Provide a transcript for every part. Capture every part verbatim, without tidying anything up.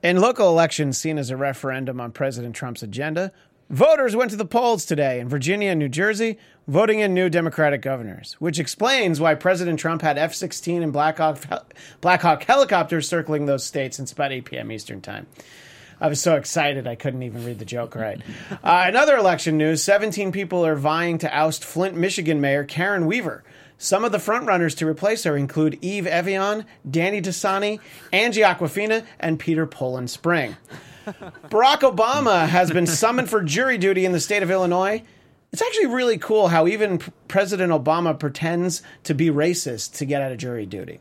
In local elections seen as a referendum on President Trump's agenda, voters went to the polls today in Virginia and New Jersey, voting in new Democratic governors, which explains why President Trump had F sixteen and Black Hawk, Black Hawk helicopters circling those states since about eight p.m. Eastern time. I was so excited I couldn't even read the joke right. Uh, in other election news, seventeen people are vying to oust Flint, Michigan Mayor Karen Weaver. Some of the frontrunners to replace her include Eve Evian, Danny Dasani, Angie Aquafina, and Peter Poland Spring. Barack Obama has been summoned for jury duty in the state of Illinois. It's actually really cool how even P- President Obama pretends to be racist to get out of jury duty.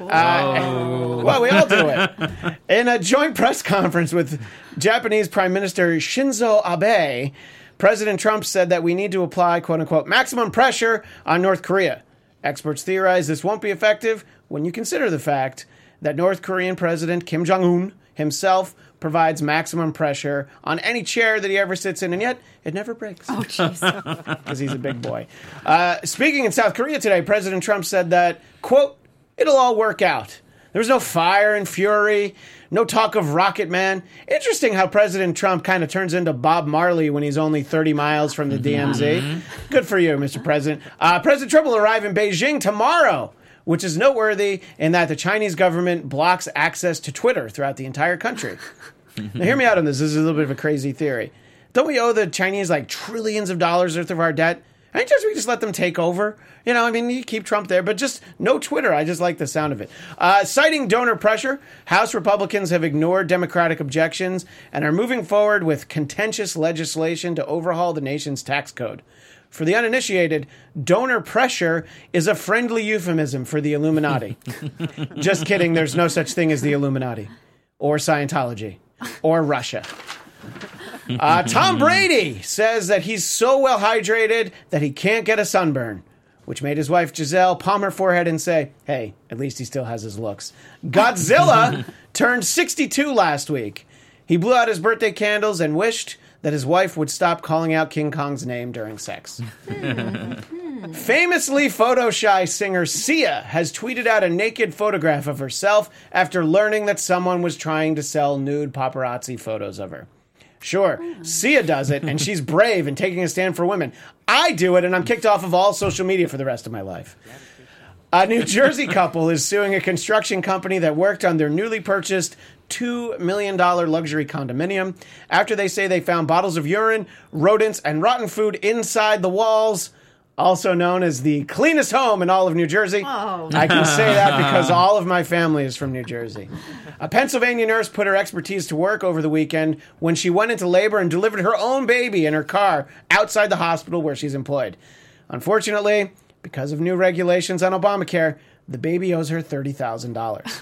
Uh, well, we all do it. In a joint press conference with Japanese Prime Minister Shinzo Abe, President Trump said that we need to apply, quote-unquote, maximum pressure on North Korea. Experts theorize this won't be effective when you consider the fact that North Korean President Kim Jong-un himself provides maximum pressure on any chair that he ever sits in, and yet it never breaks. Oh, jeez. Because he's a big boy. Uh, speaking in South Korea today, President Trump said that, quote, it'll all work out. There was no fire and fury, no talk of Rocket Man. Interesting how President Trump kind of turns into Bob Marley when he's only thirty miles from the D M Z. Mm-hmm. Good for you, Mister President. Uh, President Trump will arrive in Beijing tomorrow, which is noteworthy in that the Chinese government blocks access to Twitter throughout the entire country. Now, hear me out on this. This is a little bit of a crazy theory. Don't we owe the Chinese like trillions of dollars worth of our debt? I think just we just let them take over. You know, I mean, you keep Trump there, but just no Twitter. I just like the sound of it. Uh, citing donor pressure, House Republicans have ignored Democratic objections and are moving forward with contentious legislation to overhaul the nation's tax code. For the uninitiated, donor pressure is a friendly euphemism for the Illuminati. Just kidding. There's no such thing as the Illuminati or Scientology or Russia. Uh, Tom Brady says that he's so well hydrated that he can't get a sunburn, which made his wife Giselle palm her forehead and say, hey, at least he still has his looks. Godzilla turned sixty-two last week. He blew out his birthday candles and wished that his wife would stop calling out King Kong's name during sex. Famously photo-shy singer Sia has tweeted out a naked photograph of herself after learning that someone was trying to sell nude paparazzi photos of her. Sure, Sia does it, and she's brave and taking a stand for women. I do it, and I'm kicked off of all social media for the rest of my life. A New Jersey couple is suing a construction company that worked on their newly purchased two million dollars luxury condominium after they say they found bottles of urine, rodents, and rotten food inside the walls, also known as the cleanest home in all of New Jersey. Oh. I can say that because all of my family is from New Jersey. A Pennsylvania nurse put her expertise to work over the weekend when she went into labor and delivered her own baby in her car outside the hospital where she's employed. Unfortunately, because of new regulations on Obamacare, the baby owes her thirty thousand dollars.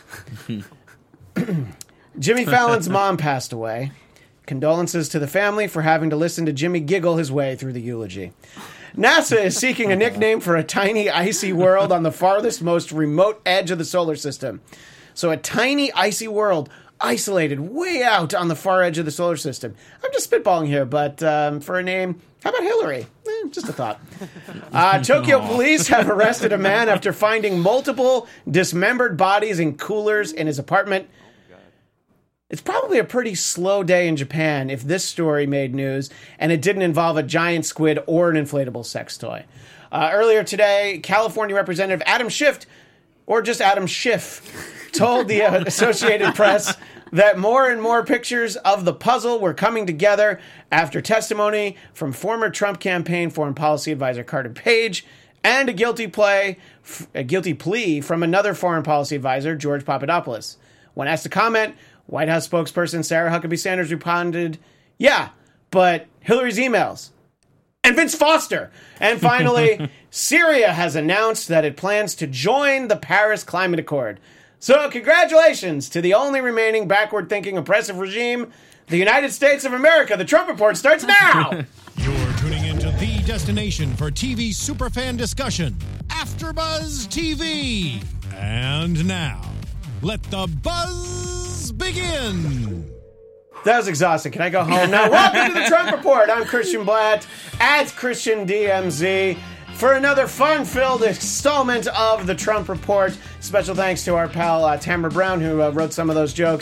Jimmy Fallon's mom passed away. Condolences to the family for having to listen to Jimmy giggle his way through the eulogy. NASA is seeking a nickname for a tiny, icy world on the farthest, most remote edge of the solar system. So a tiny, icy world isolated way out on the far edge of the solar system. I'm just spitballing here, but um, for a name, how about Hillary? Eh, just a thought. Uh, Tokyo police have arrested a man after finding multiple dismembered bodies in coolers in his apartment. It's probably a pretty slow day in Japan if this story made news and it didn't involve a giant squid or an inflatable sex toy. Uh, earlier today, California Representative Adam Schiff, or just Adam Schiff, told the uh, Associated Press that more and more pictures of the puzzle were coming together after testimony from former Trump campaign foreign policy advisor Carter Page and a guilty plea, a guilty plea from another foreign policy advisor, George Papadopoulos. When asked to comment, White House spokesperson Sarah Huckabee Sanders responded, yeah, but Hillary's emails. And Vince Foster. And finally, Syria has announced that it plans to join the Paris Climate Accord. So congratulations to the only remaining backward-thinking oppressive regime, the United States of America. The Trump Report starts now. You're tuning into the destination for T V superfan discussion, AfterBuzz T V. And now, let the buzz begin. That was exhausting. Can I go home now? Welcome to the Trump Report. I'm Christian Blatt at Christian D M Z for another fun-filled installment of the Trump Report. Special thanks to our pal uh, Tamara Brown, who uh, wrote some of those jokes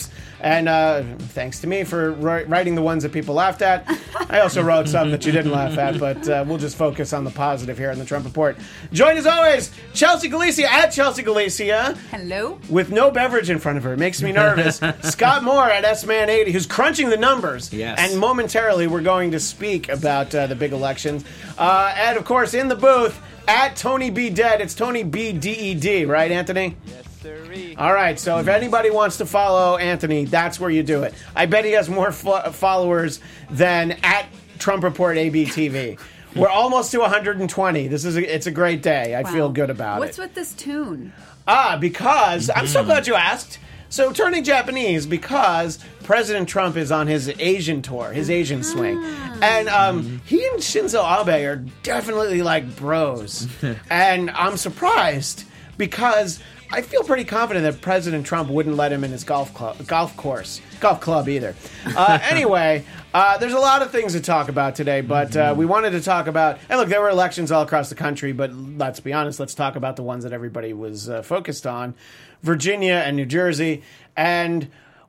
And uh, thanks to me for writing the ones that people laughed at. I also wrote some that you didn't laugh at, but uh, we'll just focus on the positive here in the Trump Report. Joined as always, Chelsea Galicia at Chelsea Galicia. Hello. With no beverage in front of her. It makes me nervous. Scott Moore at S Man eighty, who's crunching the numbers. Yes. And momentarily, we're going to speak about uh, the big elections. Uh, and, of course, in the booth, at Tony B. Dead, it's Tony B. D E D, right, Anthony? Yes, sirree. All right, so if anybody wants to follow Anthony, that's where you do it. I bet he has more fo- followers than at Trump Report A B T V. We're almost to one hundred twenty. This is a, it's a great day. I Wow. feel good about What's it. with this tune? Ah, because I'm so glad you asked. So turning Japanese because President Trump is on his Asian tour, his Asian swing. And um, he and Shinzo Abe are definitely like bros. And I'm surprised because I feel pretty confident that President Trump wouldn't let him in his golf club, golf course, golf club either. Uh, anyway, uh, there's a lot of things to talk about today, but uh, we wanted to talk about, and look, there were elections all across the country, but let's be honest, let's talk about the ones that everybody was uh, focused on. Virginia and New Jersey. And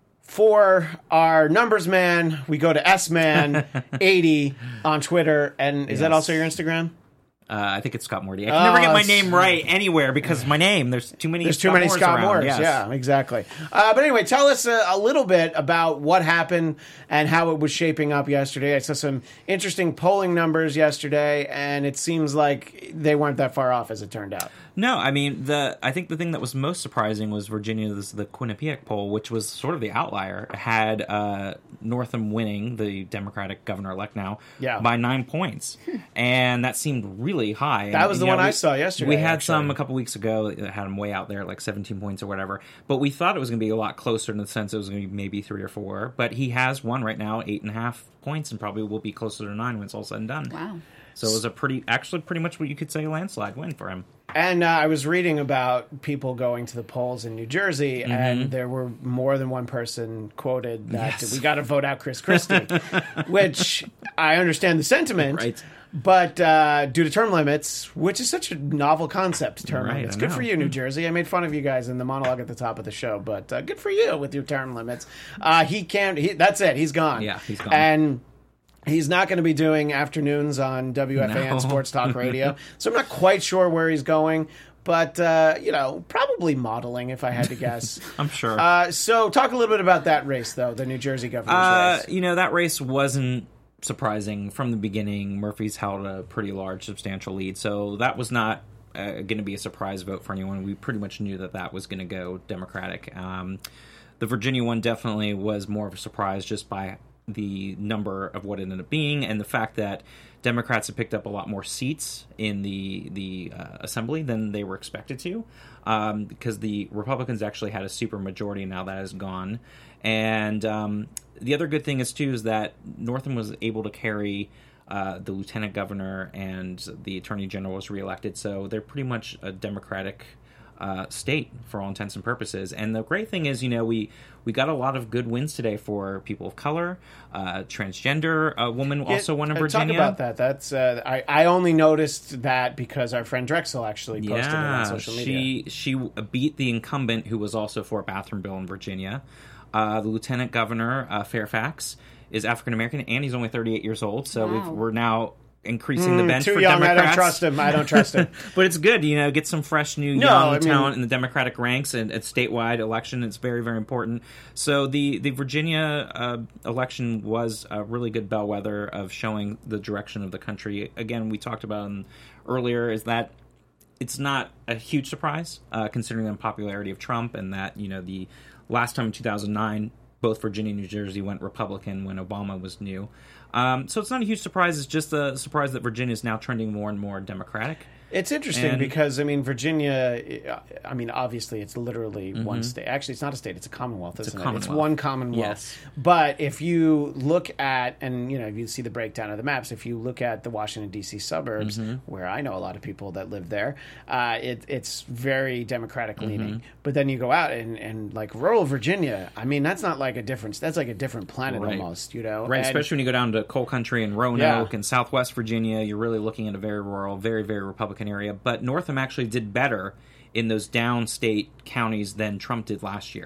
for our numbers man, we go to S Man eighty on Twitter. And is Yes. that also your Instagram? Uh, I think it's Scott Morty. I can never Oh, get my it's- name right anywhere because my name. There's too many. There's too Scott many Moores Scott around. Moores. Yes. Yeah, exactly. Uh, but anyway, tell us a, a little bit about what happened and how it was shaping up yesterday. I saw some interesting polling numbers yesterday, and it seems like they weren't that far off as it turned out. No, I mean the. I think the thing that was most surprising was Virginia's the Quinnipiac poll, which was sort of the outlier. Had uh, Northam winning, the Democratic governor-elect now, Yeah. by nine points, and that seemed really high. That And, was the you know, one I we- saw yesterday, We had actually. some a couple weeks ago that had him way out there, like seventeen points or whatever. But we thought it was going to be a lot closer in the sense it was going to be maybe three or four. But he has won right now, eight and a half points, and probably will be closer to nine when it's all said and done. Wow. So it was a pretty, actually, pretty much what you could say a landslide win for him. And uh, I was reading about people going to the polls in New Jersey, Mm-hmm. and there were more than one person quoted that Yes. we got to vote out Chris Christie, which I understand the sentiment. Right. But uh, due to term limits, which is such a novel concept, term Right, limits. I Good know. for you, New Jersey. I made fun of you guys in the monologue at the top of the show, but uh, good for you with your term limits. Uh, he can't. He, that's it. He's gone. Yeah, he's gone. And he's not going to be doing afternoons on W F A N No. Sports Talk Radio, so I'm not quite sure where he's going. But, uh, you know, probably modeling, if I had to guess. I'm sure. Uh, so talk a little bit about that race, though, the New Jersey governor's Uh, race. you know, that race wasn't surprising from the beginning. Murphy's held a pretty large, substantial lead, so that was not uh, going to be a surprise vote for anyone. We pretty much knew that that was going to go Democratic. Um, the Virginia one definitely was more of a surprise just by the number of what it ended up being and the fact that Democrats have picked up a lot more seats in the the uh, assembly than they were expected to, um, because the Republicans actually had a super majority. Now that is gone, and um, the other good thing is too is that Northam was able to carry uh, the lieutenant governor and the attorney general was reelected, so they're pretty much a Democratic uh, state for all intents and purposes. And the great thing is, you know, we we got a lot of good wins today for people of color. Uh, transgender uh, woman also won in Uh, Virginia. Talk about that. That's uh, I, I only noticed that because our friend Drexel actually posted it on social media. She she beat the incumbent who was also for a bathroom bill in Virginia. Uh, the lieutenant governor, uh, Fairfax, is African American and he's only thirty-eight years old. So Wow. we've, we're now increasing the bench Too for young. Democrats. I don't trust him. I don't trust him. But it's good, you know, get some fresh new No, young I mean- talent in the Democratic ranks and at statewide election. It's very, very important. So the the Virginia uh, election was a really good bellwether of showing the direction of the country. Again, we talked about in, earlier is that it's not a huge surprise uh, considering the popularity of Trump and that, you know, the last time in two thousand nine, both Virginia and New Jersey went Republican when Obama was new. Um, so it's not a huge surprise. It's just a surprise that Virginia is now trending more and more Democratic. It's interesting And- because, I mean, Virginia, I mean, obviously it's literally one state. Actually, it's not a state. It's a commonwealth, isn't it? It's commonwealth. one commonwealth. Yes. But if you look at, and, you know, if you see the breakdown of the maps, if you look at the Washington, D C suburbs, where I know a lot of people that live there, uh, it, it's very Democratic leaning. But then you go out and, and, like, rural Virginia, I mean, that's not like a difference. That's like a different planet Right. almost, you know? Right, And- especially when you go down to coal country and Roanoke Yeah. and Southwest Virginia, you're really looking at a very rural, very, very Republican area. But Northam actually did better in those downstate counties than Trump did last year.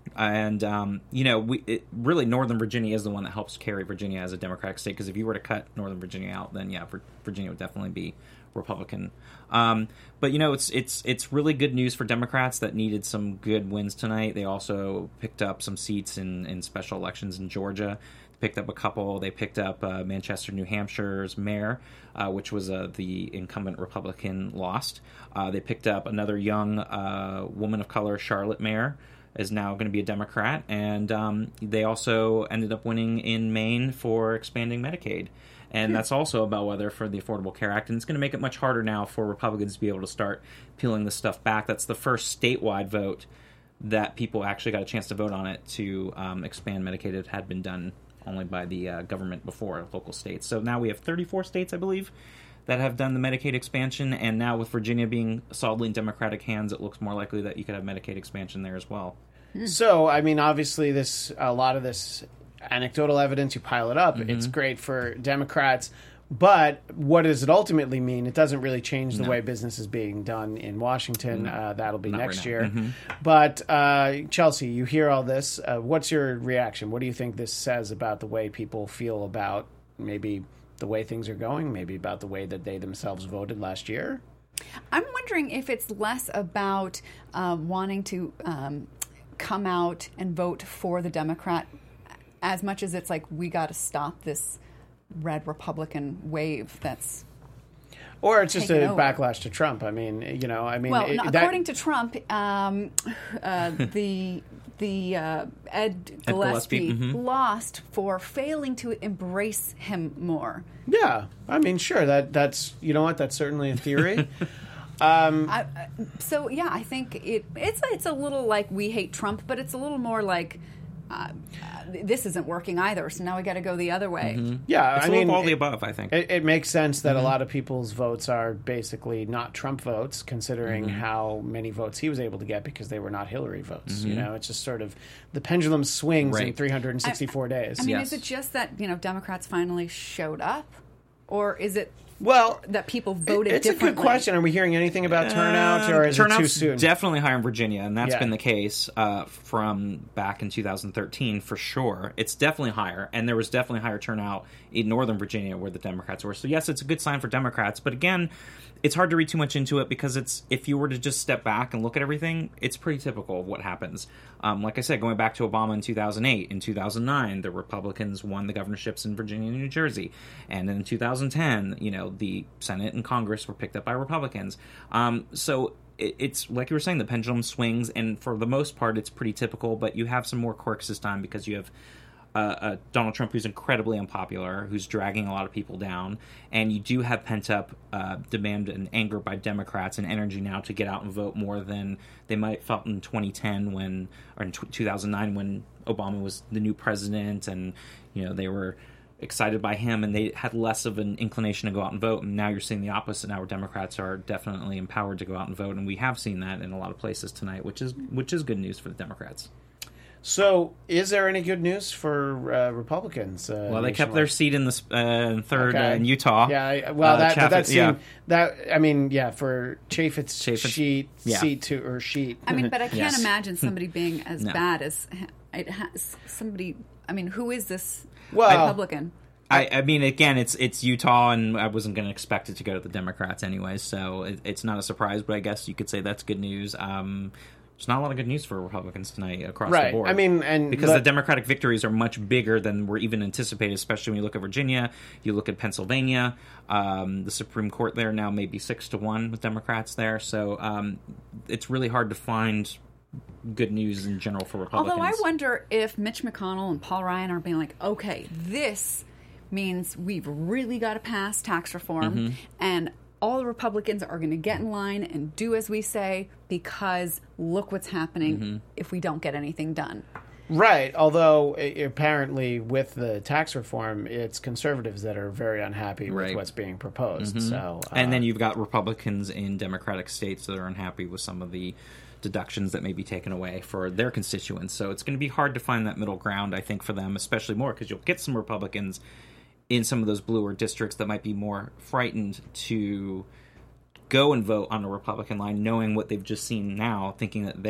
And, um, you know, we it, really Northern Virginia is the one that helps carry Virginia as a Democratic state, because if you were to cut Northern Virginia out, then, yeah, Virginia would definitely be Republican. Um, but, you know, it's it's it's really good news for Democrats that needed some good wins tonight. They also picked up some seats in, in special elections in Georgia. They picked up a couple. They picked up uh, Manchester, New Hampshire's mayor, uh, which was uh, the incumbent Republican lost. Uh, they picked up another young uh, woman of color, Charlotte mayor, is now going to be a Democrat, and um, they also ended up winning in Maine for expanding Medicaid. And that's also a bellwether for the Affordable Care Act, and it's going to make it much harder now for Republicans to be able to start peeling this stuff back. That's the first statewide vote that people actually got a chance to vote on it to um, expand Medicaid. It had been done only by the uh, government before, local states. So now we have thirty-four states, I believe, that have done the Medicaid expansion, and now with Virginia being solidly in Democratic hands, it looks more likely that you could have Medicaid expansion there as well. So, I mean, obviously, this a lot of this anecdotal evidence, you pile it up, mm-hmm. it's great for Democrats, but what does it ultimately mean? It doesn't really change the no. way business is being done in Washington. No. Uh, that'll be Not next right year. Mm-hmm. But, uh, Chelsea, you hear all this. Uh, what's your reaction? What do you think this says about the way people feel about maybe the way things are going, maybe about the way that they themselves voted last year? I'm wondering if it's less about uh, wanting to um, come out and vote for the Democrat as much as it's like, we got to stop this red Republican wave that's Or it's just a over. backlash to Trump. I mean, you know, I mean... Well, it, no, that... according to Trump, um, uh, the the uh, Ed Gillespie, Ed Gillespie mm-hmm. lost for failing to embrace him more. Yeah. I mean, sure, that that's... You know what? That's certainly a theory. um, I, so, yeah, I think it it's, it's a little like we hate Trump, but it's a little more like... Uh, this isn't working either, so now we got to go the other way. Mm-hmm. Yeah, it's I a mean, all the it, above. I think it, it makes sense that mm-hmm. a lot of people's votes are basically not Trump votes, considering mm-hmm. how many votes he was able to get because they were not Hillary votes. Mm-hmm. You know, it's just sort of the pendulum swings right. in three hundred sixty-four I, days. I mean, yes. is it just that you know Democrats finally showed up, or is it? Well, that people voted it's differently. a good question. Are we hearing anything about turnout, or is uh, it too soon? Definitely higher in Virginia, and that's yeah. been the case uh, from back in two thousand thirteen for sure. It's definitely higher, and there was definitely higher turnout in Northern Virginia where the Democrats were. So yes, it's a good sign for Democrats, but again, it's hard to read too much into it because it's if you were to just step back and look at everything, it's pretty typical of what happens. Um, like I said, going back to Obama in two thousand eight, in two thousand nine, the Republicans won the governorships in Virginia and New Jersey, and then in two thousand ten, you know, the Senate and Congress were picked up by Republicans. Um, so it, it's like you were saying, the pendulum swings, and for the most part, it's pretty typical. But you have some more quirks this time because you have Uh, uh, Donald Trump, who's incredibly unpopular, who's dragging a lot of people down, and you do have pent-up uh, demand and anger by Democrats and energy now to get out and vote more than they might have felt in twenty ten when, or in two thousand nine when Obama was the new president, and you know they were excited by him, and they had less of an inclination to go out and vote. And now you're seeing the opposite. Now where Democrats are definitely empowered to go out and vote, and we have seen that in a lot of places tonight, which is which is good news for the Democrats. So, is there any good news for uh, Republicans? Uh, well, they kept their seat in the uh, third okay. uh, in Utah. Yeah, I, well, uh, that Chaffetz, that seemed, yeah. that I mean, yeah, for Chaffetz, Chaffetz sheet yeah. seat to or sheet. I mean, but I can't Yes. imagine somebody being as No. bad as it has somebody. I mean, who is this Well, Republican? I, I mean, again, it's it's Utah, and I wasn't going to expect it to go to the Democrats anyway, so it, it's not a surprise. But I guess you could say that's good news. Um, There's not a lot of good news for Republicans tonight across right. the board. I mean, and because the, the Democratic victories are much bigger than were even anticipated, especially when you look at Virginia, you look at Pennsylvania. Um, the Supreme Court there now may be six to one with Democrats there, so um, it's really hard to find good news in general for Republicans. Although I wonder if Mitch McConnell and Paul Ryan are being like, okay, this means we've really got to pass tax reform, mm-hmm. and all the Republicans are going to get in line and do as we say because look what's happening mm-hmm. if we don't get anything done. Right, although apparently with the tax reform, it's conservatives that are very unhappy with right. what's being proposed. Mm-hmm. So, uh, and then you've got Republicans in Democratic states that are unhappy with some of the deductions that may be taken away for their constituents. So it's going to be hard to find that middle ground, I think, for them, especially more because you'll get some Republicans in some of those bluer districts that might be more frightened to go and vote on a Republican line, knowing what they've just seen now, thinking that their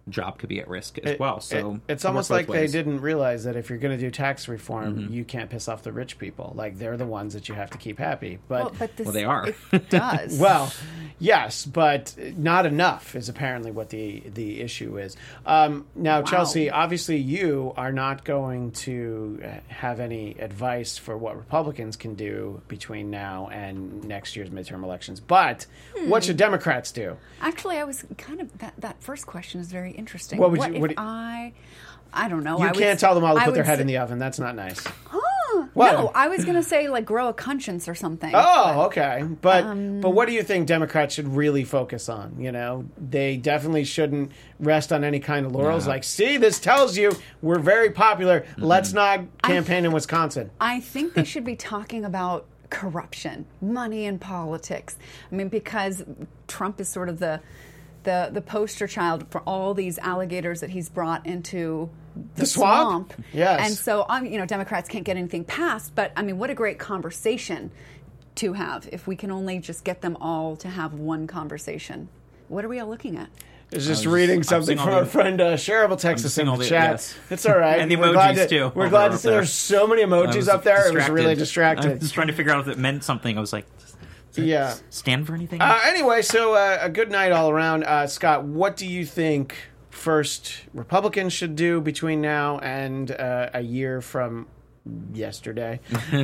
job could be at risk as It- well. So it- it's it almost works like both they ways. didn't realize that if you're going to do tax reform, Mm-hmm. you can't piss off the rich people. Like they're the ones that you have to keep happy. But Well, but this, Well, they are. It does. well, yes, but not enough is apparently what the the issue is. Um, now, Wow. Chelsea, obviously, you are not going to have any advice for what Republicans can do between now and next year's midterm elections. But Hmm. what should Democrats do? Actually, I was kind of that. That first question is very interesting. What would what you- if what do- I? I don't know. You I would can't s- tell them all to I put their would head say- in the oven. That's not nice. Huh. What? No, I was going to say like grow a conscience or something. Oh, okay. But Um, but what do you think Democrats should really focus on? You know, they definitely shouldn't rest on any kind of laurels. No. Like, see, this tells you we're very popular. Let's not campaign in Wisconsin. I think they should be talking about corruption, money in politics. I mean, because Trump is sort of the the the poster child for all these alligators that he's brought into the, The swamp? Yes. And so, um, you know, Democrats can't get anything passed. But I mean, what a great conversation to have if we can only just get them all to have one conversation. What are we all looking at? I was just was- reading I'm something seeing all from our the- friend uh, Cheryl will text I'm us seeing in all the the- chat. yes. It's all right. And the We're glad emojis, to, too, We're while glad we're to up see there. there's so many I emojis was up there. It was distracted. really I distracted. was trying to figure out if it meant something. I was like, does it Yeah. stand for anything? Uh, anyway, so uh, a good night all around. Uh, Scott, what do you think first Republicans should do between now and uh, a year from yesterday?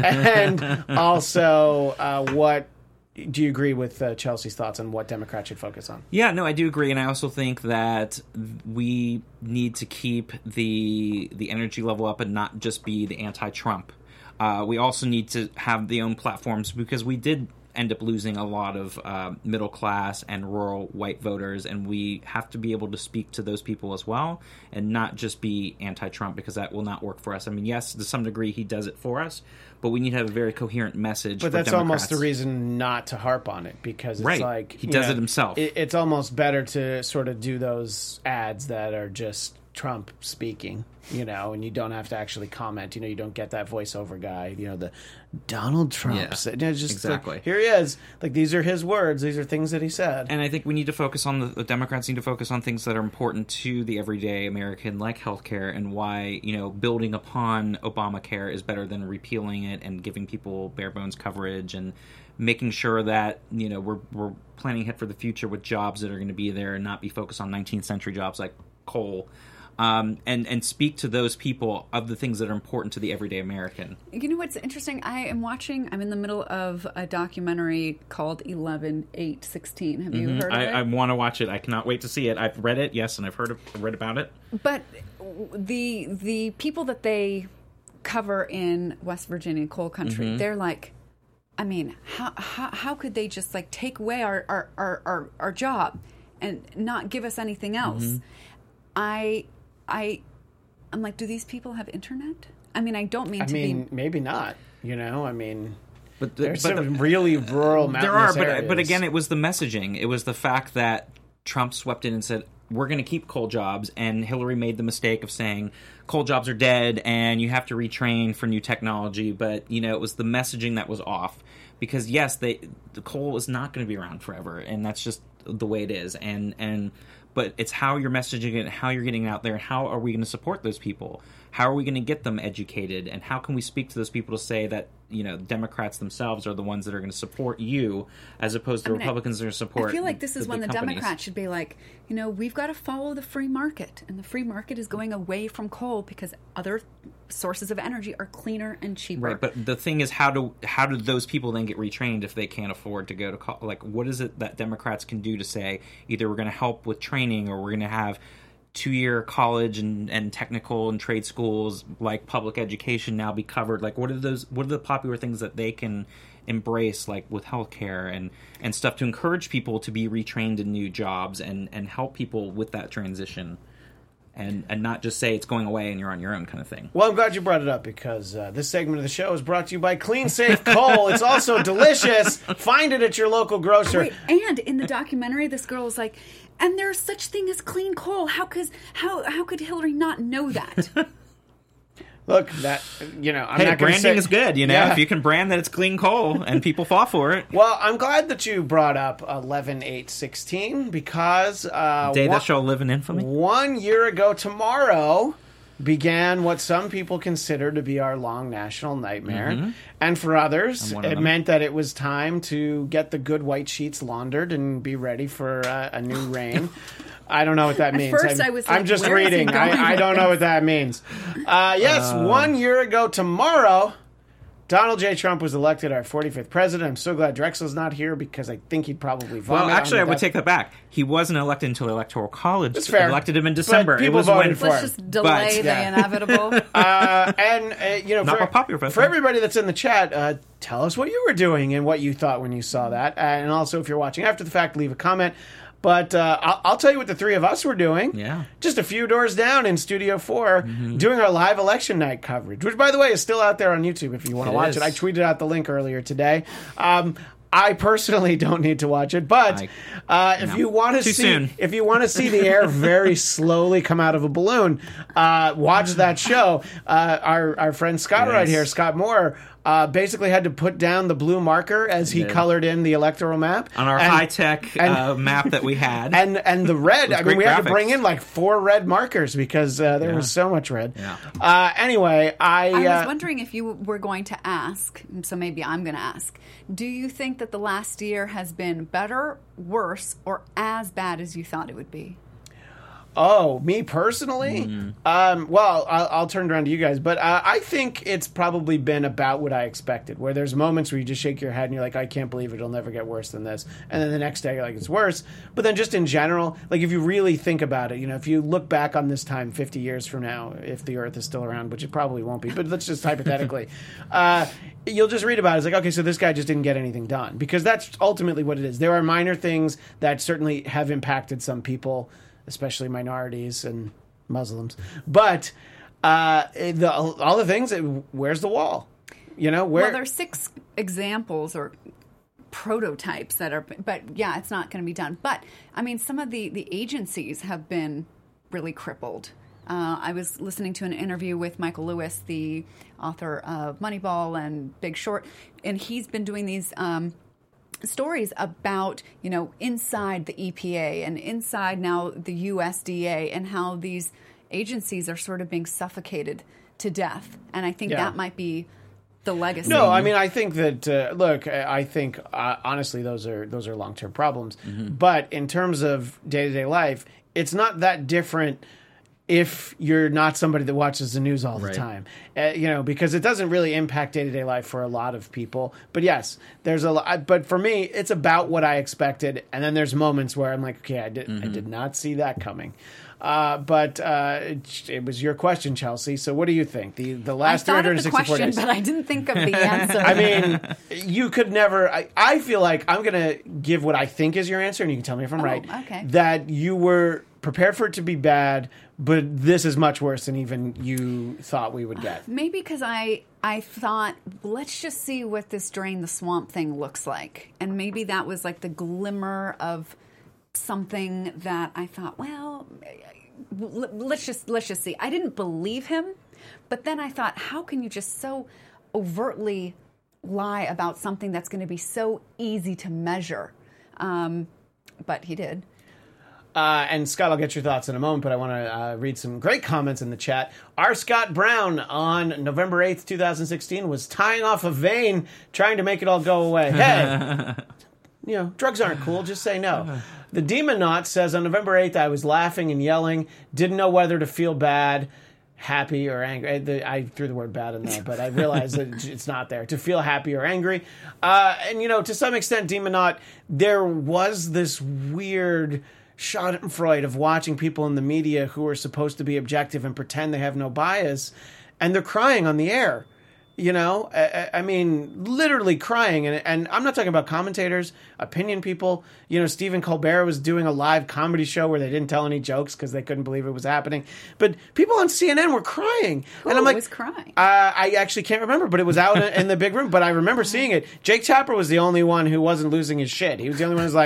And also, uh, what do you agree with uh, Chelsea's thoughts on what Democrats should focus on? Yeah, no, I do agree, and I also think that we need to keep the the energy level up and not just be the anti-Trump. Uh, we also need to have the own platforms because we did end up losing a lot of uh, middle class and rural white voters, and we have to be able to speak to those people as well and not just be anti-Trump because that will not work for us. I mean, yes, to some degree he does it for us, but we need to have a very coherent message. But for that's Democrats. almost the reason not to harp on it because it's Right. like He you does know, it himself. It, it's almost better to sort of do those ads that are just Trump speaking, you know, and you don't have to actually comment. You know, you don't get that voiceover guy. You know, the Donald Trump. Yeah, said, you know, just exactly. like, here he is. Like these are his words. These are things that he said. And I think we need to focus on the, the Democrats need to focus on things that are important to the everyday American, like healthcare, and why you know building upon Obamacare is better than repealing it and giving people bare bones coverage and making sure that you know we're we're planning ahead for the future with jobs that are going to be there and not be focused on nineteenth century jobs like coal. Um, and, and speak to those people of the things that are important to the everyday American. You know what's interesting? I am watching, I'm in the middle of a documentary called eleven eight sixteen. Have you heard of I, it? I want to watch it. I cannot wait to see it. I've read it, yes, and I've heard of, read about it. But the the people that they cover in West Virginia coal country, Mm-hmm. they're like, I mean, how, how how could they just like take away our our, our, our, our job and not give us anything else? Mm-hmm. I I I'm like, do these people have internet? I mean, I don't mean I to mean, be. maybe not. You know, I mean, But the, there's but some the- really rural mountainous There are, but areas. but again, it was the messaging. It was the fact that Trump swept in and said, "We're going to keep coal jobs," and Hillary made the mistake of saying coal jobs are dead and you have to retrain for new technology. But you know, it was the messaging that was off because yes, they the coal is not going to be around forever, and that's just the way it is. And and but it's how you're messaging it, how you're getting out there, and how are we going to support those people? How are we going to get them educated? And how can we speak to those people to say that, you know, Democrats themselves are the ones that are going to support you as opposed to I mean, I- Republicans that are going to support I feel like this is when big the companies. Democrats should be like, you know, we've got to follow the free market, and the free market is going away from coal because other sources of energy are cleaner and cheaper. Right, but the thing is, how do how do those people then get retrained if they can't afford to go to college? Like, what is it that Democrats can do to say either we're going to help with training or we're going to have two-year college and, and technical and trade schools like public education now be covered? Like, what are those? What are the popular things that they can embrace, like with healthcare and and stuff, to encourage people to be retrained in new jobs and and help people with that transition? And, and not just say it's going away and you're on your own kind of thing. Well, I'm glad you brought it up because uh, this segment of the show is brought to you by Clean Safe Coal. It's also delicious. Find it at your local grocer. Wait, and in the documentary, this girl is like, and there's such thing as clean coal. How could how how could Hillary not know that? Look, that you know, I'm Hey, not gonna branding say, is good, you know. Yeah. If you can brand that it's clean coal and people fall for it. Well, I'm glad that you brought up eleven eight sixteen because uh, Day one, that shall live in infamy. one year ago tomorrow began what some people consider to be our long national nightmare. Mm-hmm. And for others, I'm one of it them. meant that it was time to get the good white sheets laundered and be ready for uh, a new reign. I don't know what that means. first I'm, I was I'm like, just where is he reading. going I, I with don't know this? what that means. Uh, yes, one year ago tomorrow, Donald J. Trump was elected our forty-fifth president. I'm so glad Drexel's not here because I think he'd probably vomit. Well, actually, I on would that. take that back. He wasn't elected until the Electoral College That's fair. elected him in But December. people it was voted when, for Let's him. just delay But- the Yeah. inevitable. Uh, and uh, you know, Not for, a popular vote, for though. everybody that's in the chat, uh, tell us what you were doing and what you thought when you saw that. Uh, and also, if you're watching after the fact, leave a comment. But uh, I'll, I'll tell you what the three of us were doing. Yeah. Just a few doors down in Studio four, Mm-hmm. doing our live election night coverage, which, by the way, is still out there on YouTube if you want to It watch is. it. I tweeted out the link earlier today. Um, I personally don't need to watch it, but uh, if no. you want to Too see, soon. if you want to see the air very slowly come out of a balloon, uh, watch that show. Uh, our our friend Scott Yes. right here, Scott Moore, uh, basically had to put down the blue marker as he did. colored in the electoral map on our And- high tech and- uh, map that we had. and and the red. I mean, great we had to graphics. bring in like four red markers because uh, there Yeah. was so much red. Yeah. Uh, anyway, I, I was uh, wondering if you were going to ask, so maybe I'm going to ask, do you think that the last year has been better, worse, or as bad as you thought it would be? Oh, me personally? Mm-hmm. Um, well, I'll, I'll turn it around to you guys, but uh, I think it's probably been about what I expected, where there's moments where you just shake your head and you're like, I can't believe it, it'll never get worse than this. And then the next day you're like, it's worse. But then just in general, like if you really think about it, you know, if you look back on this time fifty years from now, if the Earth is still around, which it probably won't be, but let's just hypothetically, uh, you'll just read about it. It's like, okay, so this guy just didn't get anything done. Because that's ultimately what it is. There are minor things that certainly have impacted some people, especially minorities and Muslims. But uh, the, all the things, where's the wall? You know, where? Well, there's six examples or prototypes that are, but yeah, it's not going to be done. But I mean, some of the, the agencies have been really crippled. Uh, I was listening to an interview with Michael Lewis, the author of Moneyball and Big Short, and he's been doing these um, stories about, you know, inside the E P A and inside now the U S D A and how these agencies are sort of being suffocated to death. And I think Yeah. that might be the legacy. No, I mean, I think that uh, look, I think uh, honestly, those are those are long term problems. But in terms of day to day life, it's not that different if you're not somebody that watches the news all the Right. time, uh, you know, because it doesn't really impact day to day life for a lot of people. But yes, there's a lot. But for me, it's about what I expected, and then there's moments where I'm like, okay, I did, I did not see that coming. Uh, but uh, it, it was your question, Chelsea. So what do you think? The the I last thought of the 364 question, days. but I didn't think of the answer. I mean, you could never. I, I feel like I'm going to give what I think is your answer, and you can tell me if I'm Oh, right. okay. That you were prepared for it to be bad, but this is much worse than even you thought we would get. Maybe because I I thought, let's just see what this drain the swamp thing looks like, and maybe that was like the glimmer of something that I thought, well, l- let's just let's just see. I didn't believe him, but then I thought, how can you just so overtly lie about something that's going to be so easy to measure? Um, but he did. Uh, and Scott, I'll get your thoughts in a moment, but I want to uh, read some great comments in the chat. R. Scott Brown on November eighth, twenty sixteen was tying off a vein, trying to make it all go away. Hey, you know, drugs aren't cool. Just say no. The Demon Knot says on November eighth, I was laughing and yelling, didn't know whether to feel bad, happy, or angry. I, the, I threw the word bad in there, but I realized that it's not there. To feel happy or angry. Uh, and, you know, to some extent, Demon Knot, there was this weird schadenfreude of watching people in the media who are supposed to be objective and pretend they have no bias, and they're crying on the air. You know, I, I mean, literally crying. And, and I'm not talking about commentators, opinion people. You know, Stephen Colbert was doing a live comedy show where they didn't tell any jokes because they couldn't believe it was happening. But people on C N N were crying. Who and I'm like, was crying? Uh, I actually can't remember, but it was out in the big room. But I remember seeing it. Jake Tapper was the only one who wasn't losing his shit. He was the only one who was like,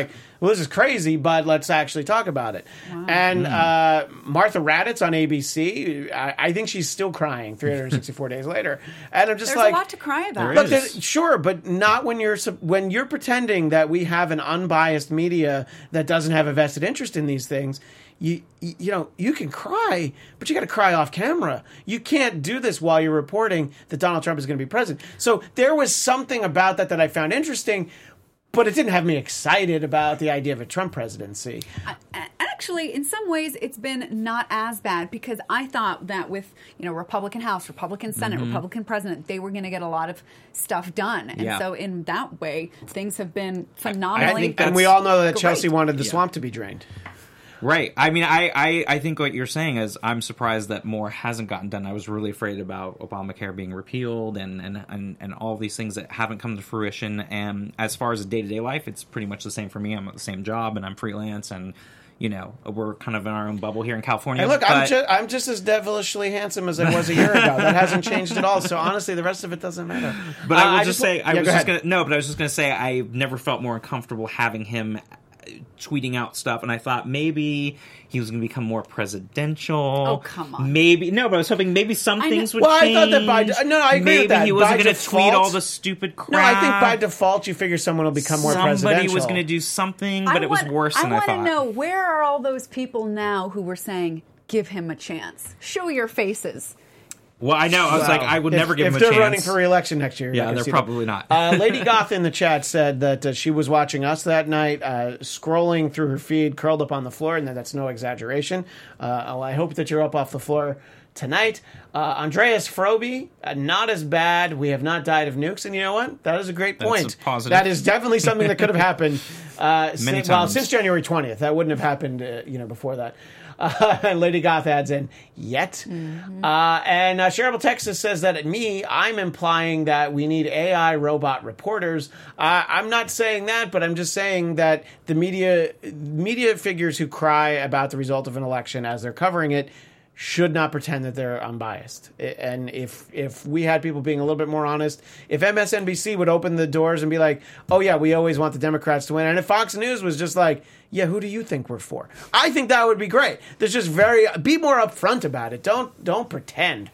well, this is crazy, but let's actually talk about it. Wow. And uh, Martha Raddatz on A B C, I, I think she's still crying three hundred sixty-four days later. And I'm just There's like, a lot to cry about. Look, there, sure, but not when you're when you're pretending that we have an unbiased media that doesn't have a vested interest in these things. You, you you know, you can cry, but you got to cry off camera. You can't do this while you're reporting that Donald Trump is going to be president. So there was something about that that I found interesting, but it didn't have me excited about the idea of a Trump presidency. I, actually, in some ways, it's been not as bad because I thought that with, you know, Republican House, Republican Senate, mm-hmm. Republican President, they were going to get a lot of stuff done. And yeah. so in that way, things have been phenomenally I think, and we all know that great. Chelsea wanted the yeah. swamp to be drained. Right. I mean, I, I, I think what you're saying is I'm surprised that more hasn't gotten done. I was really afraid about Obamacare being repealed and, and, and, and all these things that haven't come to fruition. And as far as day-to-day life, it's pretty much the same for me. I'm at the same job and I'm freelance and, you know, we're kind of in our own bubble here in California. And look, but... I'm, ju- I'm just as devilishly handsome as I was a year ago. That hasn't changed at all. So honestly, the rest of it doesn't matter. But uh, I will I just just say, I yeah, was go just ahead. gonna no, but I was just gonna say I've never felt more uncomfortable having him tweeting out stuff, and I thought maybe he was going to become more presidential. Oh, come on. Maybe no, but I was hoping maybe some I things know. would Well, change. I thought that by de- no, I agree maybe with that. he wasn't By going to tweet default- all the stupid crap. No, I think by default you figure someone will become more Somebody presidential. was going to do something, but I it was want, worse than I, I thought. want to know, where are all those people now who were saying, give him a chance? Show your faces. Well, I know. I was Well, like, I would if, never give if him a they're chance. running for re-election next year. Yeah, I can they're see probably that. not. uh, Lady Goth in the chat said that uh, she was watching us that night, uh, scrolling through her feed, curled up on the floor, and that that's no exaggeration. Uh, well, I hope that you're up off the floor tonight. Uh, Andreas Froby, uh, not as bad. We have not died of nukes, and you know what? That is a great That's point. a positive. That is definitely something that could have happened. Uh, Many since, well, times. since January twentieth, that wouldn't have happened. Uh, you know, before that. Uh, and Lady Goth adds in, yet. Mm-hmm. Uh, and uh, Shareable Texas says that at me, I'm implying that we need A I robot reporters. Uh, I'm not saying that, but I'm just saying that the media media figures who cry about the result of an election as they're covering it should not pretend that they're unbiased. And if if we had people being a little bit more honest, if M S N B C would open the doors and be like, oh yeah, we always want the Democrats to win, and if Fox News was just like, yeah, who do you think we're for? I think that would be great. There's just very, be more upfront about it. Don't don't pretend.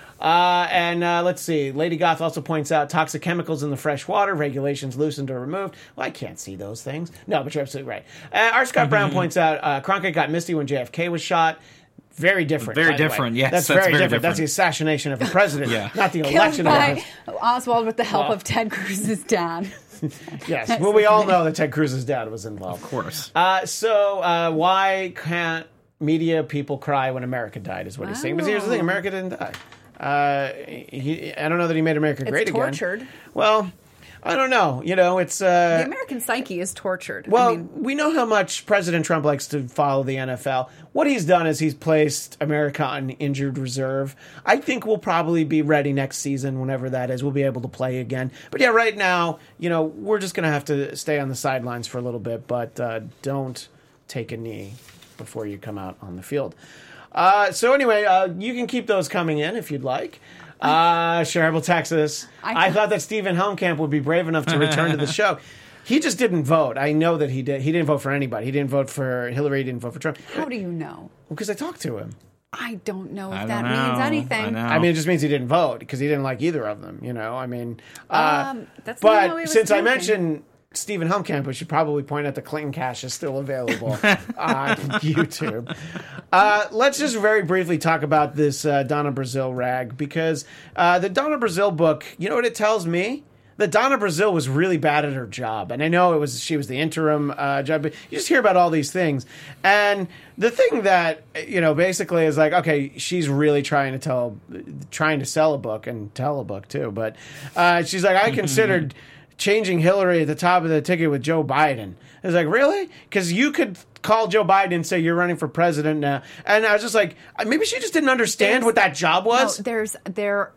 Uh, and uh, let's see. Lady Goth also points out toxic chemicals in the fresh water, regulations loosened or removed. Well, I can't see those things. No, but you're absolutely right. Uh, R. Scott Brown points out uh, Cronkite got misty when J F K was shot. Very different. Very by the way. different, yes, That's, that's very, very different. That's the different. assassination of a president, Yeah. not the Killed election of a by president. Oswald with the help Well. of Ted Cruz's dad. Yes. Well, we all know that Ted Cruz's dad was involved. Of course. Uh, so uh, why can't media people cry when America died is what he's saying. But here's the thing, America didn't die. Uh, he, I don't know that he made America It's great tortured. again. Well, I don't know. You know, it's... Uh, The American psyche is tortured. Well, I mean, we know how much President Trump likes to follow the N F L. What he's done is he's placed America on injured reserve. I think we'll probably be ready next season, whenever that is. We'll be able to play again. But yeah, right now, you know, we're just going to have to stay on the sidelines for a little bit. But uh, don't take a knee before you come out on the field. Uh, so anyway, uh, you can keep those coming in if you'd like. Uh, Shareable Texas. I, I thought that Stephen Helmkamp would be brave enough to return to the show. He just didn't vote. I know that he did. He didn't vote for anybody. He didn't vote for Hillary. He didn't vote for Trump. how do you know? Well, because I talked to him. I don't know if I that don't know. means anything. I know. I mean, it just means he didn't vote because he didn't like either of them. You know, I mean, uh, Um, that's not how he but was since I thinking. mentioned Stephen Helmkamp, we should probably point out the Clinton Cash is still available on YouTube. Uh, let's just very briefly talk about this uh, Donna Brazile rag, because uh, the Donna Brazile book, you know what it tells me? That Donna Brazile was really bad at her job. And I know it was she was the interim uh, job, but you just hear about all these things. And the thing that, you know, basically is like, okay, she's really trying to tell, trying to sell a book and tell a book too. But uh, she's like, I considered changing Hillary at the top of the ticket with Joe Biden. It's like, really? Because you could call Joe Biden and say you're running for president now. And I was just like, maybe she just didn't understand There's- what that job was. No, there's there,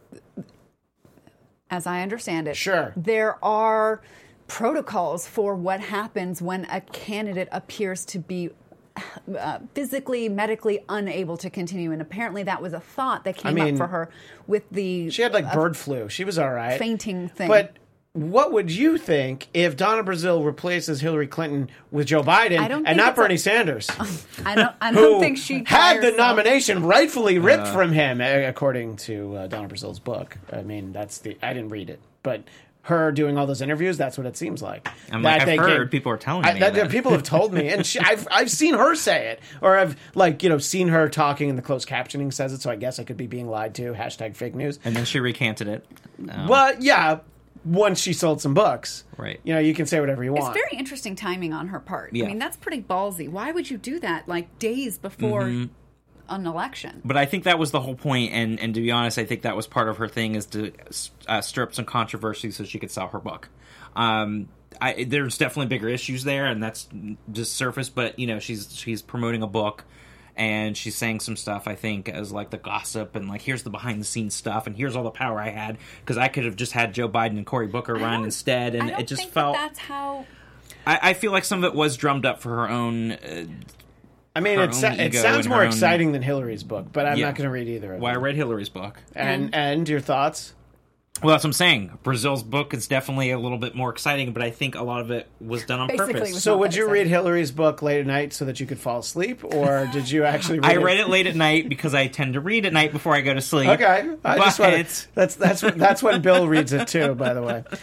as I understand it, Sure. there are protocols for what happens when a candidate appears to be uh, physically, medically unable to continue. And apparently that was a thought that came I mean, up for her with the She had like uh, bird flu. She was all right. fainting thing. But what would you think if Donna Brazile replaces Hillary Clinton with Joe Biden I don't and think not it's a- Bernie Sanders? I don't. I who don't think she had the herself. nomination rightfully ripped from him, a- according to uh, Donna Brazile's book. I mean, that's the I didn't read it, but her doing all those interviews, that's what it seems like. I'm That like, I've they heard came- people are telling I, me that, that. people have told me, and she, I've I've seen her say it, or I've like you know seen her talking, and the closed captioning says it. So I guess I could be being lied to. Hashtag fake news. And then she recanted it. Um, Well, yeah. Once she sold some books, Right. You know, you can say whatever you It's want. very interesting timing on her part. Yeah. I mean, that's pretty ballsy. Why would you do that like days before Mm-hmm. an election? But I think that was the whole point, and, and to be honest, I think that was part of her thing, is to uh, stir up some controversy so she could sell her book. Um, I, there's definitely bigger issues there, and that's just surface. But you know, she's she's promoting a book, and she's saying some stuff, I think, as like the gossip and like here's the behind the scenes stuff, and here's all the power I had because I could have just had Joe Biden and Cory Booker I run don't- instead, and I don't it just think felt. that that's how. I, I feel like some of it was drummed up for her own. Uh, I mean, her it, sa- own it ego sounds and more her own- exciting than Hillary's book, but I'm Yeah. not going to read either of well, I them. read Hillary's book. And and your thoughts? Well, that's what I'm saying. Brazil's book is definitely a little bit more exciting, but I think a lot of it was done on Basically, it purpose. was- So not would that you read exciting. Hillary's book late at night so that you could fall asleep, or did you actually read I it? read it late at night because I tend to read at night before I go to sleep. Okay, I just But- wanted, that's that's what- that's when Bill reads it too. By the way, uh,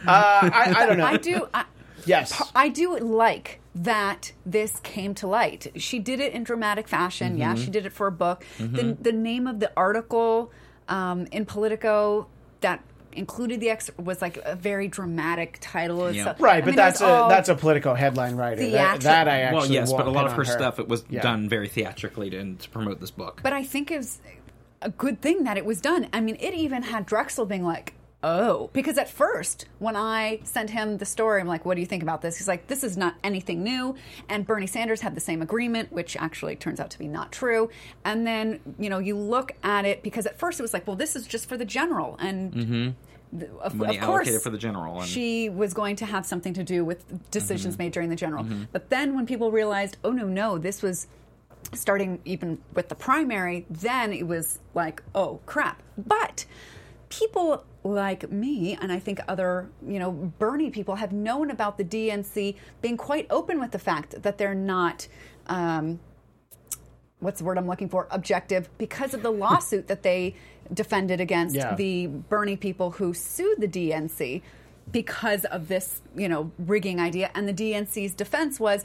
I, I don't know. I do. I, Yes, I do like that this came to light. She did it in dramatic fashion. Yeah, Mm-hmm. she did it for a book. The, the name of the article um, in Politico that included the ex was like a very dramatic title. It's Yeah. a- right, I but mean, that's it a was all- that's a Politico headline writer. That, Theatric- that I actually Well, yes, but a won't lot pin of her on stuff, it was Yeah. done very theatrically to, to promote this book. But I think it was a good thing that it was done. I mean, it even had Drexel being like, oh, because at first, when I sent him the story, I'm like, what do you think about this? He's like, this is not anything new. And Bernie Sanders had the same agreement, which actually turns out to be not true. And then, you know, you look at it, because at first it was like, well, this is just for the general. And th- of, Money of course, allocated for the general. And she was going to have something to do with decisions Mm-hmm. made during the general. But then when people realized, oh, no, no, this was starting even with the primary, then it was like, oh, crap. But people like me, and I think other, you know, Bernie people have known about the D N C being quite open with the fact that they're not, um, what's the word I'm looking for, objective, because of the lawsuit that they defended against Yeah. the Bernie people who sued the D N C because of this, you know, rigging idea. And the D N C's defense was,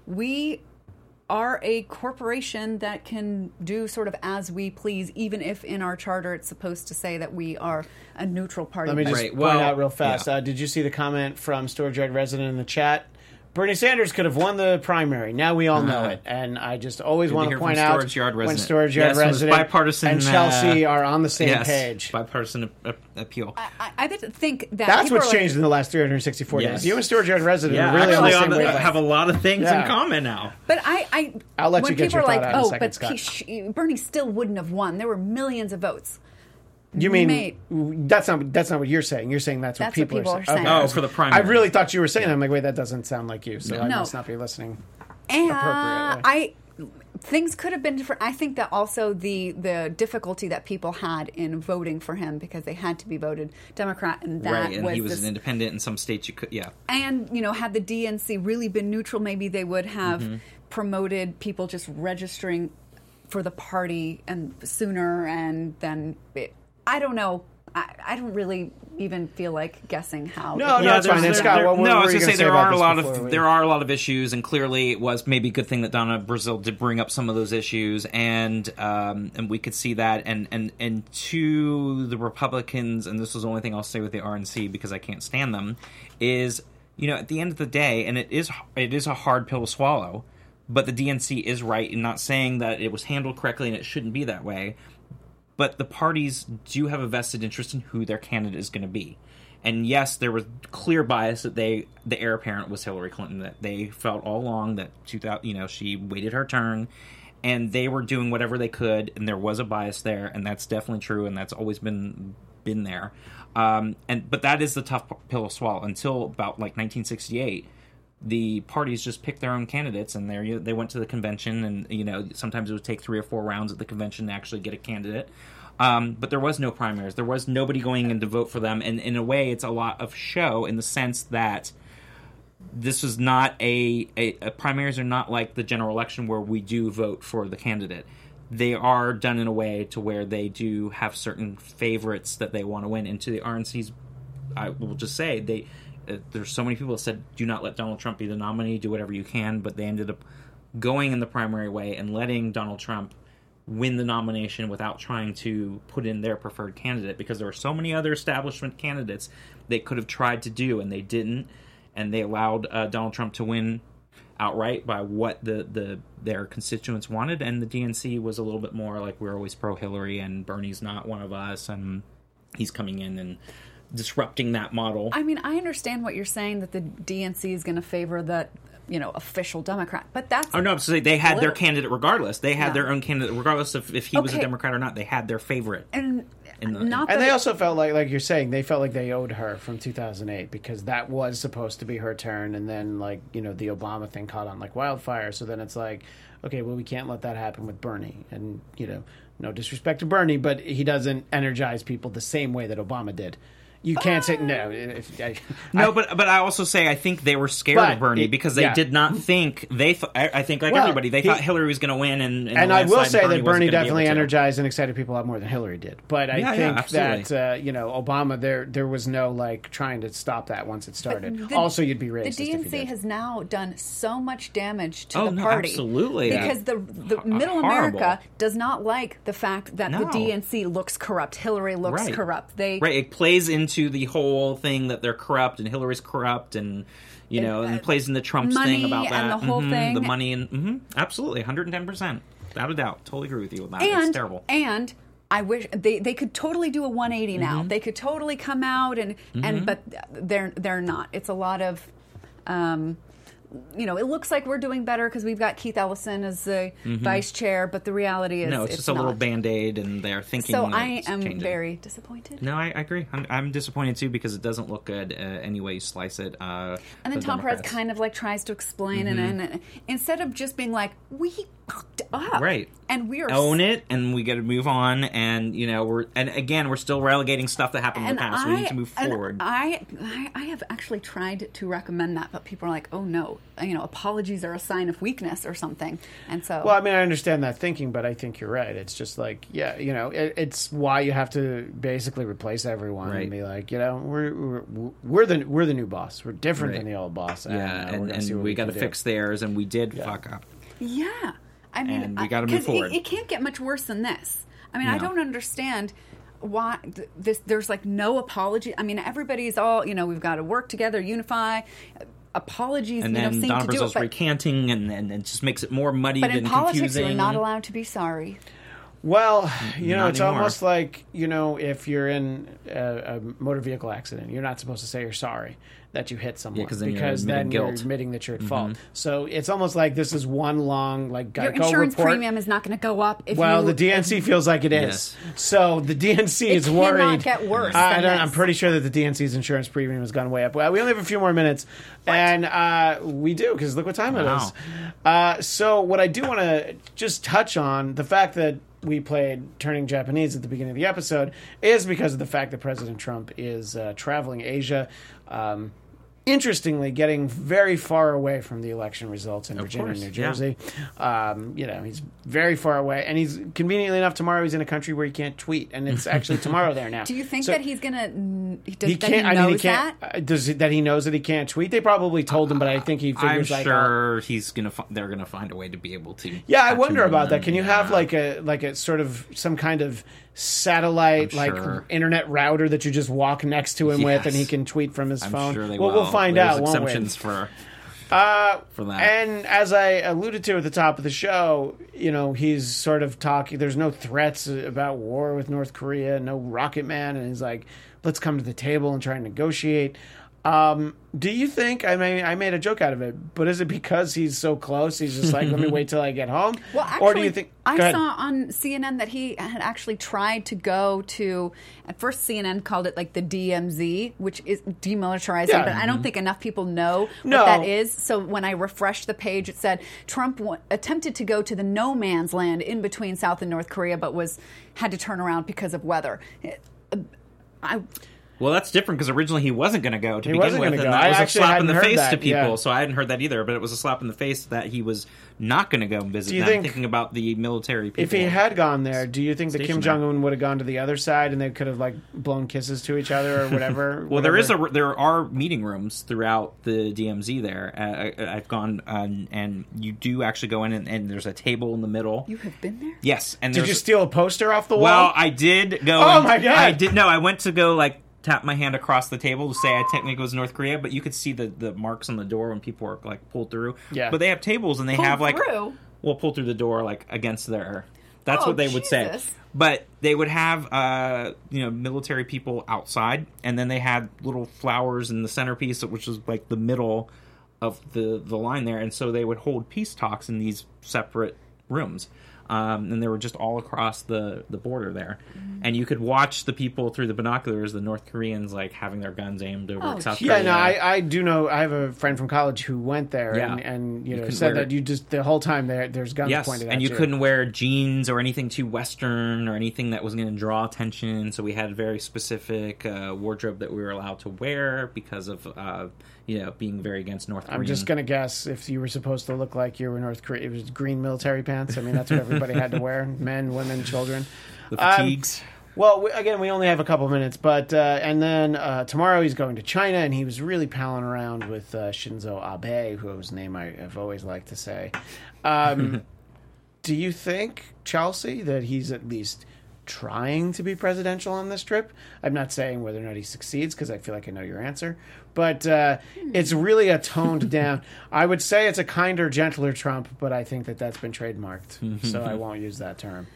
we are a corporation that can do sort of as we please, even if in our charter it's supposed to say that we are a neutral party. Let me just Right, point well, out real fast. yeah. Uh, did you see the comment from Storage Yard resident in the chat? Bernie Sanders could have won the primary. Now we all know Uh-huh. it. And I just always Good want to to hear from point out Storage Yard when resident. Storage Yard Yes, it was resident bipartisan, and Chelsea uh, are on the same yes, page. bipartisan a- a- appeal. I, I didn't think that That's people what's are like- changed in the last three hundred sixty-four Yes. days. You and Storage Yard resident Yeah, are really on actually the on same the, wavelength. have a lot of things Yeah. in common now. But I, I I'll let when you get people your are thought like, out in a oh, second, but Scott. he, sh- Bernie still wouldn't have won. There were millions of votes. You mean Mate. that's not that's not what you're saying. You're saying that's what That's what people, people are are saying. saying. Okay. Oh, for the primary. I really thought you were saying that. I'm like, wait, that doesn't sound like you. So I No. must not be listening. And Appropriately. I things could have been different. I think that also the the difficulty that people had in voting for him because they had to be voted Democrat, and that Right, and was he was this, an independent in some states. You could, yeah. and you know, had the D N C really been neutral, maybe they would have Mm-hmm. promoted people just registering for the party and sooner, and then it, I don't know. I, I don't really even feel like guessing how. No, it- no, it's fine. And there's- Scott, there- what, what no, I were was you gonna going to say there about are a this lot before of we- there are a lot of issues, and clearly it was maybe a good thing that Donna Brazile did bring up some of those issues, and um, and we could see that, and and and to the Republicans, and this was the only thing I'll say with the R N C because I can't stand them, is you know at the end of the day, and it is it is a hard pill to swallow, but the D N C is right in not saying that it was handled correctly and it shouldn't be that way. But the parties do have a vested interest in who their candidate is going to be. And yes, there was clear bias that they, the heir apparent was Hillary Clinton, that they felt all along that two thousand, you know, she waited her turn, and they were doing whatever they could, and there was a bias there, and that's definitely true, and that's always been been there. Um, and but that is the tough pill to swallow. Until about like nineteen sixty-eight, the parties just picked their own candidates, and they they went to the convention, and you know sometimes it would take three or four rounds at the convention to actually get a candidate. Um, but there was no primaries. There was nobody going in to vote for them. And in a way, it's a lot of show in the sense that this is not a, a, a primaries are not like the general election where we do vote for the candidate. They are done in a way to where they do have certain favorites that they want to win. And to the R N C's, I will just say, they uh, there's so many people that said, do not let Donald Trump be the nominee, do whatever you can. But they ended up going in the primary way and letting Donald Trump win the nomination without trying to put in their preferred candidate, because there were so many other establishment candidates they could have tried to do, and they didn't. And they allowed uh, Donald Trump to win outright by what the, the their constituents wanted, and the D N C was a little bit more like, we're always pro-Hillary, and Bernie's not one of us, and he's coming in and disrupting that model. I mean, I understand what you're saying, that the D N C is going to favor that, you know, official Democrat, but that's... Oh, no, so they had their candidate regardless. They had Yeah. their own candidate regardless of if he was a Okay. Democrat or not. They had their favorite. And in the, not And that they also felt like, like you're saying, they felt like they owed her from two thousand eight, because that was supposed to be her turn, and then, like, you know, the Obama thing caught on like wildfire. So then it's like, okay, well, we can't let that happen with Bernie. And, you know, no disrespect to Bernie, but he doesn't energize people the same way that Obama did. You can't say no. If, I, No, I- but but I also say I think they were scared But of Bernie it- because they yeah. did not think they. Th- I I think like Well, everybody, they he- thought Hillary was going to win, and and, and the I will landslide, say and that wasn't Bernie gonna be definitely able to. energized and excited people a lot more than Hillary did. But I Yeah, yeah, think absolutely. that uh, you know, Obama, there there was no like trying to stop that once it started. the- also, you'd be the racist D N if you C did. has now done so much damage to Oh, the no, party. absolutely. Because the, the H- middle horrible. America does not like the fact that the No. D N C looks corrupt. Hillary looks Right. corrupt. They Right, it plays into the whole thing that they're corrupt and Hillary's corrupt, and you know, and it plays in the Trump money thing about that, and the whole Mhm, thing. the money, and mm-hmm, absolutely, one hundred ten percent, without a doubt, totally agree with you with that. and It's terrible. and I wish they, they could totally do a one eighty now. Mm-hmm. They could totally come out and and but they're they're not. It's a lot of. Um, you know, it looks like we're doing better because we've got Keith Ellison as the vice chair, but the reality is Mm-hmm. No, it's, just a little not. band-aid, and they're thinking. So that I it's am changing. very disappointed. No, I, I agree. I'm, I'm disappointed too because it doesn't look good uh, any way you slice it. Uh, And then the Tom Perez Democrats. kind of like tries to explain, and, and instead of just being like, "We fucked up," Right. and we are own it, and we got to move on. And you know, we're and again, we're still relegating stuff that happened in And the past. I, we need to move and forward. I, I, I have actually tried to recommend that, but people are like, "Oh no, you know, apologies are a sign of weakness or something." And so, Well, I mean, I understand that thinking, but I think you're right. It's just like, yeah, you know, it, it's why you have to basically replace everyone Right. and be like, you know, we're we're, we're the we're the new boss. We're different Right. than the old boss. yeah, uh, we're and, gonna see and what we got to can do. fix theirs, and we did fuck up. yeah, I mean, And we I- gotta move 'cause forward. It, it can't get much worse than this. I mean, I No. don't understand why th- this. There's like no apology. I mean, everybody's all, you know, we've got to work together, unify. Apologies, And you know, then seem Donna to do it, Brazil's but, recanting, and, and it just makes it more muddied but in and politics, confusing. you're not allowed to be sorry. Well, you know, Not it's anymore. almost like, you know, if you're in a, a motor vehicle accident, you're not supposed to say you're sorry that you hit someone, 'cause then you're because admitting then you're guilt. Mm-hmm. admitting that you're at fault. So it's almost like this is one long like Your Geico insurance report. premium is not going to go up if Well, you, the D N C feels like it is. Yes. So the D N C It is cannot worried. get worse I than don't, this. I'm pretty sure that the D N C's insurance premium has gone way up. Well, we only have a few more minutes, and uh, we do, because look what time it Wow. is. Uh, so what I do want to just touch on, the fact that we played Turning Japanese at the beginning of the episode, is because of the fact that President Trump is uh, traveling Asia. Um, Interestingly, getting very far away from the election results in Of Virginia course, and New yeah. Jersey. Um, you know, he's very far away, and he's conveniently enough tomorrow he's in a country where he can't tweet, and it's actually tomorrow there now. Do you think So that he's going to? Does, he that can't? he I knows mean, he can't. that? uh, Does it, that he knows that he can't tweet? They probably told him, but I think he I'm figures like, oh, sure he's gonna. Fi- they're gonna find a way to be able to. yeah, I catch wonder him about that. and- Can you have yeah. like a like a sort of some kind of satellite I'm like sure. internet router that you just walk next to him with, Yes. and he can tweet from his I'm phone? sure they well, will. we'll find There's out. Won't we? exceptions for Uh, for that. And as I alluded to at the top of the show, you know, he's sort of talking. There's no threats about war with North Korea, no Rocket Man, and he's like, let's come to the table and try and negotiate. Do you think, I mean, I made a joke out of it, but is it because he's so close, he's just like, let me wait till I get home? Well, actually, or do you think, I go ahead. saw on C N N that he had actually tried to go to, at first C N N called it like the D M Z, which is demilitarizing, Yeah. but I don't think enough people know No. what that is. So when I refreshed the page, it said Trump w- attempted to go to the no man's land in between South and North Korea, but was had to turn around because of weather. It- I Well, that's different because originally he wasn't going to go to He begin wasn't with, gonna and go. that I was a actually slap in hadn't the heard face that, to people. yeah. So I hadn't heard that either, but it was a slap in the face that he was not going to go and visit Do you them, think- thinking about the military people. If he had gone there, do you think that Kim Stationed Jong there. Un would have gone to the other side and they could have like blown kisses to each other or whatever? Well, there is whatever? a there are meeting rooms throughout the D M Z there. Uh, I, I've gone um, and you do actually go in and, and there's a table in the middle. you have been there? Yes, and Did there's you steal a poster off the wall? well, I did go. Oh, and- my God. I did no. I went to go like tap my hand across the table to say I technically was North Korea, but you could see the, the marks on the door when people were like pulled through. Yeah. But they have tables and they Pulled have like through? well pulled through the door like against their. That's Oh, what they would say. Jesus. But they would have uh, you know military people outside, and then they had little flowers in the centerpiece, which was like the middle of the the line there, and so they would hold peace talks in these separate rooms. Um, and they were just all across the, the border there, Mm-hmm. and you could watch the people through the binoculars, the North Koreans like having their guns aimed over Oh, South geez. Yeah, Korea. no, I, I do know. I have a friend from college who went there Yeah. and, and you You know couldn't said wear- that you just the whole time there there's guns Yes, pointed at and you you. couldn't wear jeans or anything too Western or anything that was going to draw attention. So we had a very specific uh, wardrobe that we were allowed to wear because of uh, you know being very against North Korean. I'm just gonna guess if you were supposed to look like you were North Korea, it was green military pants. I mean, that's what everybody had to wear: men, women, children. the fatigues. Well, we, again, we only have a couple minutes, but uh, and then uh, tomorrow he's going to China, and he was really palling around with uh, Shinzo Abe, whose name I have always liked to say. Um, do you think, Chelsea, that he's at least trying to be presidential on this trip? I'm not saying whether or not he succeeds, because I feel like I know your answer, but uh, it's really a toned down. I would say it's a kinder, gentler Trump, but I think that that's been trademarked, so I won't use that term.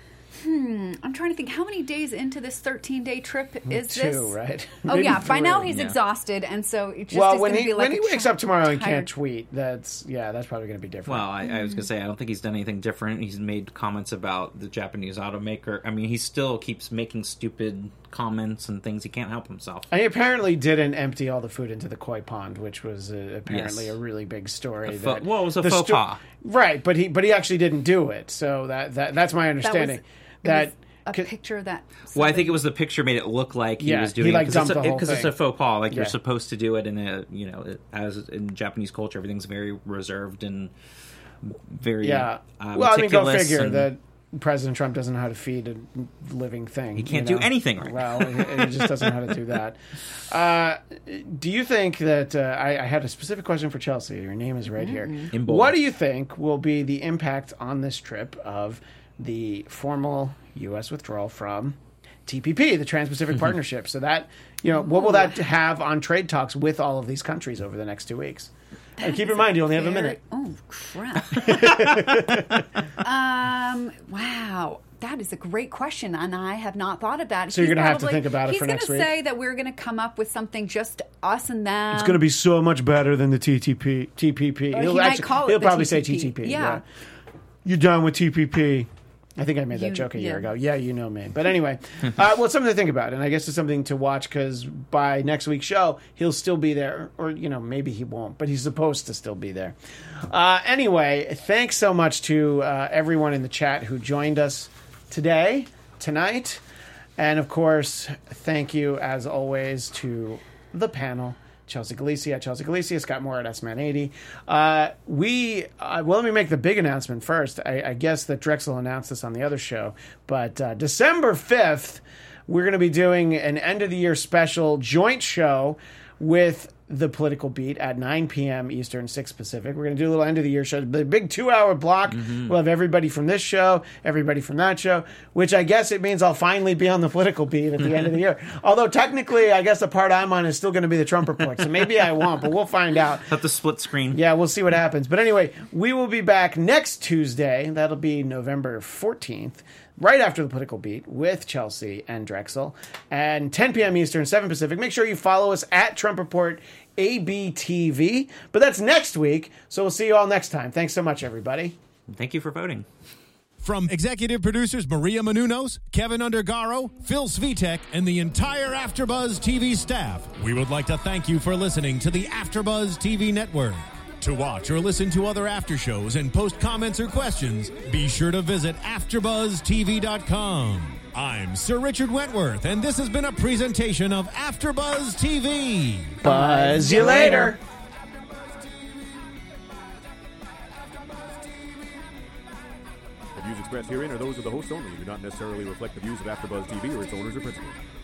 I'm trying to think, how many days into this thirteen-day trip is Two, this? right? Oh, Maybe yeah. By now three. he's Yeah. exhausted, and so it just Well, is when going to he be like when he a wakes ti- up tomorrow and tired- can't tweet, that's yeah, that's probably going to be different. Well, I, I was gonna say I don't think he's done anything different. He's made comments about the Japanese automaker. I mean, he still keeps making stupid comments and things. He can't help himself. And he apparently didn't empty all the food into the koi pond, which was uh, apparently Yes. a really big story. A faux- that well, it was a the faux pas. right? But he but he actually didn't do it. So that, that that's my That understanding. was, That, it was a c- picture that. Well, I think it was the picture made it look like he Yeah, was he, doing like, it dumped the whole because it's, thing. a faux pas. Like Yeah. you're supposed to do it in a you know it- as in Japanese culture, everything's very reserved and very yeah. Uh, well, I mean, go meticulous figure and- that President Trump doesn't know how to feed a living thing. He can't do anything right. Well, he, he just doesn't know how to do that. Uh, do you think that uh, I, I had a specific question for Chelsea? Your name is right here. In bold. What do you think will be the impact on this trip of the formal U S withdrawal from T P P, the Trans-Pacific Partnership? So that, you know, what will that have on trade talks with all of these countries over the next two weeks? And keep in mind, you only have a Very- minute. Oh crap! um. Wow. That is a great question, and I have not thought of that. So you're He's gonna have to probably- think about it for next He's week? going to say that we're going to come up with something just us and them. It's going to be so much better than the T T P, T P P. Or He'll, he might actually- call it he'll the probably T T P. say T T P. Yeah. You're done with T P P. I think I made that You- joke a year yeah. ago. Yeah, you know me. But anyway, uh, well, it's something to think about, and I guess it's something to watch because by next week's show, he'll still be there, or you know, maybe he won't, but he's supposed to still be there. Uh, anyway, thanks so much to uh, everyone in the chat who joined us today, tonight, and of course, thank you as always to the panel. Chelsea Galicia at Chelsea Galicia, Scott Moore at S Man eighty. Uh, we, uh, well, let me make the big announcement first. I, I guess that Drexel announced this on the other show, but uh, December fifth, we're going to be doing an end of the year special joint show with The Political Beat at nine p.m. Eastern, six Pacific. We're going to do a little end of the year show. The big two hour block. We'll have everybody from this show, everybody from that show, which I guess it means I'll finally be on The Political Beat at the end of the year. Although technically, I guess the part I'm on is still going to be the Trump Report. So maybe I won't, but we'll find out. Have the split screen. Yeah, we'll see what happens. But anyway, we will be back next Tuesday. That'll be November fourteenth. right after the Political Beat with Chelsea and Drexel, and ten p.m. Eastern, seven Pacific. Make sure you follow us at Trump Report A B T V. But that's next week, so we'll see you all next time. Thanks so much, everybody. Thank you for voting. From executive producers Maria Menounos, Kevin Undergaro, Phil Svitek, and the entire AfterBuzz T V staff, we would like to thank you for listening to the AfterBuzz T V network. To watch or listen to other after shows and post comments or questions, be sure to visit after buzz T V dot com. I'm Sir Richard Wentworth, and this has been a presentation of AfterBuzz T V. Buzz you later. The views expressed herein are those of the hosts only and do not necessarily reflect the views of AfterBuzz T V or its owners or principals.